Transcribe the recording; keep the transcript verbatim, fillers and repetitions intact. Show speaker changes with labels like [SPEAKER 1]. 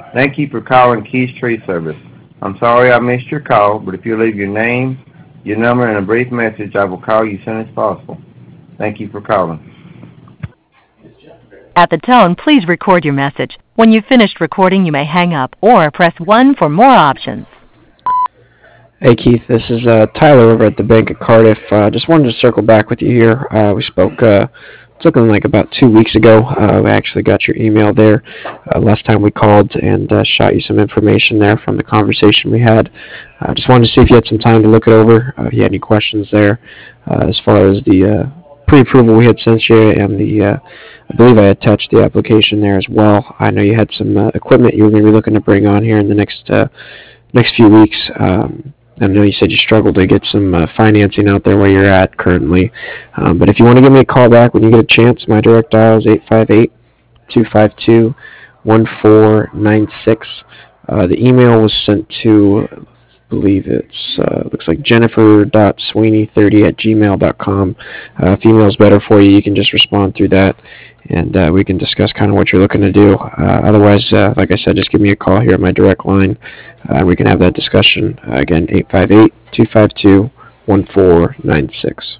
[SPEAKER 1] Thank you for calling Keys Tree Service. I'm sorry I missed your call, but if you leave your name, your number, and a brief message, I will call you as soon as possible. Thank you for calling.
[SPEAKER 2] At the tone, please record your message. When you've finished recording, you may hang up or press one for more options.
[SPEAKER 3] Hey Keith, this is uh, Tyler over at the Bank of Cardiff. Uh, just wanted to circle back with you here. Uh, we spoke, uh, it's looking like about two weeks ago. Uh, we actually got your email there uh, last time we called and uh, shot you some information there from the conversation we had. I uh, just wanted to see if you had some time to look it over, uh, if you had any questions there uh, as far as the uh, pre-approval we had sent you and the, uh, I believe I attached the application there as well. I know you had some uh, equipment you were going to be looking to bring on here in the next uh, next few weeks. Um, I know you said you struggled to get some uh, financing out there where you're at currently. Um, but if you want to give me a call back when you get a chance, my direct dial is eight five eight, two five two, one four nine six. Uh, the email was sent to, I believe it's, uh, looks like jennifer dot sweeney thirty at gmail dot com. Uh, if email's better for you, you can just respond through that, and uh, we can discuss kind of what you're looking to do. Uh, otherwise, uh, like I said, just give me a call here at my direct line, uh, and we can have that discussion. Uh, again, eight five eight, two five two, one four nine six.